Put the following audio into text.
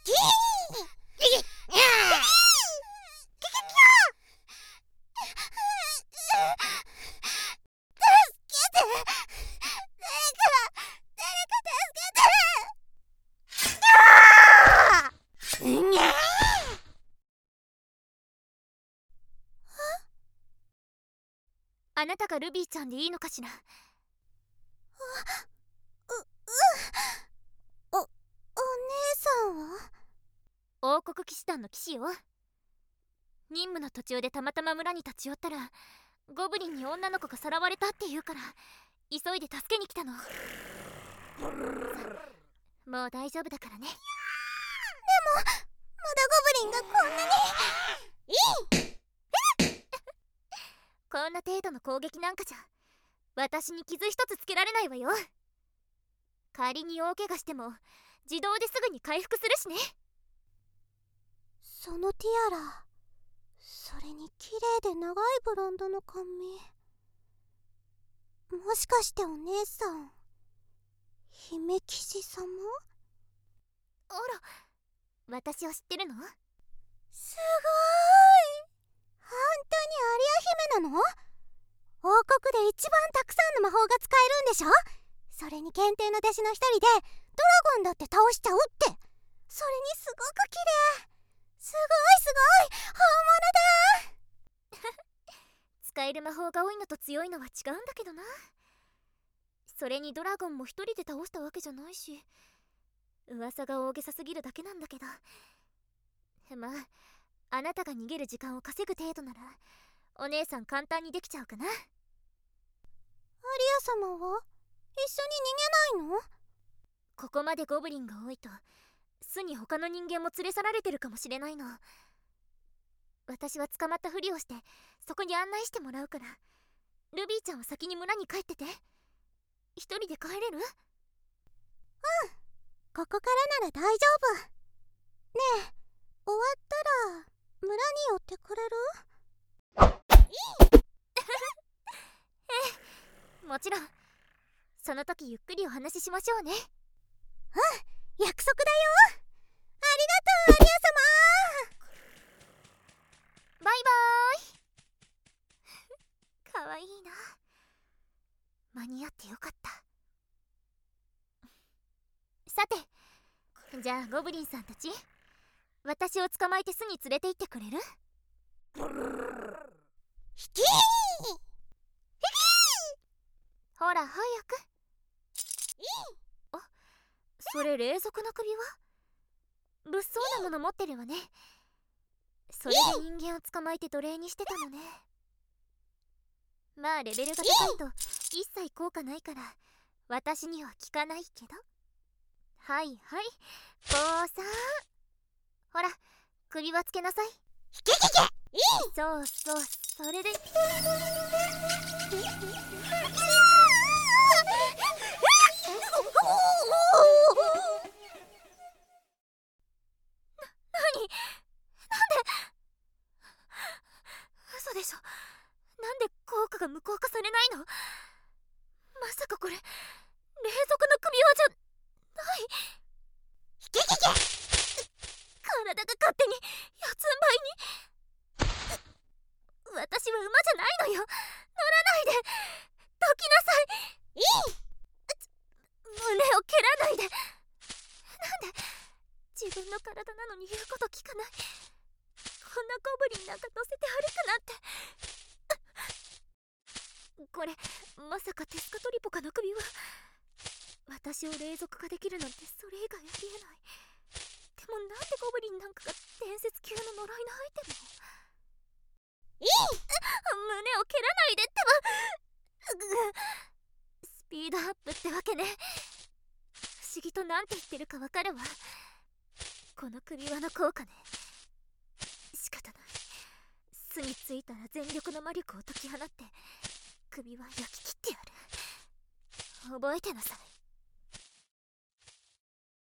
キーギギギャーあなたがルビーちゃんでいいのかしら。 お姉さんは王国騎士団の騎士よ。任務の途中でたまたま村に立ち寄ったらゴブリンに女の子がさらわれたって言うから急いで助けに来たの。もう大丈夫だからね。でもまだゴブリンがこんなにこんな程度の攻撃なんかじゃ私に傷一つつけられないわよ。仮に大怪我しても自動ですぐに回復するしね。 そのティアラ、それに綺麗で長いブロンドの髪、もしかしてお姉さん姫騎士様？ あら、私を知ってるの？ すごーい、本当にアリア姫なの？王国で一番たくさんの魔法が使えるんでしょ？それに検定の弟子の一人でドラゴンだって倒しちゃうって。それにすごく綺麗。すごいすごい、本物だ使える魔法が多いのと強いのは違うんだけどな。それにドラゴンも一人で倒したわけじゃないし、噂が大げさすぎるだけなんだけど、まああなたが逃げる時間を稼ぐ程度ならお姉さん簡単にできちゃうかな。 アリア様は一緒に逃げないの？ ここまでゴブリンが多いと巣に他の人間も連れ去られてるかもしれないの。私は捕まったふりをしてそこに案内してもらうから、ルビーちゃんは先に村に帰ってて。一人で帰れる？うん、 ここからなら大丈夫。ねえ、終わったら村に寄ってくれる？ ええ、もちろん。その時ゆっくりお話ししましょうね。 うん、約束だよ。ありがとう、アリア様。 バイバーイ。かわいいな。間に合ってよかった。さて、じゃあゴブリンさんたち、私を捕まえて巣に連れて行ってくれる？ ヒキーほら早く。あ、それ霊族の首は物騒なもの持ってるわね。それで人間を捕まえて奴隷にしてたのね。まあレベルが高いと一切効果ないから私には効かないけど。はいはい、坊さん、ほら首輪つけなさい。 ヒキキキ、 そうそう、それで嘘でしょ。なんで効果が無効化されないの？まさかこれ霊族の首輪じゃない？ ヒキキキ、 体が勝手に四つん這いに。私は馬じゃないのよ。乗らないで。どきなさい。胸を蹴らないで。なんで自分の体なのに言うこと聞かない。こんなゴブリンなんか乗せて歩くなんて。これまさかテスカトリポカの首輪。私を霊族化できるなんてそれ以外ありえない。でもなんでゴブリンなんかが伝説級の呪いのアイテムを。胸を蹴らないでってば。スピードアップってわけね。不思議となんて言ってるかわかるわ。この首輪の効果ね。仕方ない。巣に着いたら全力の魔力を解き放って首輪焼き切ってやる。覚えてなさい。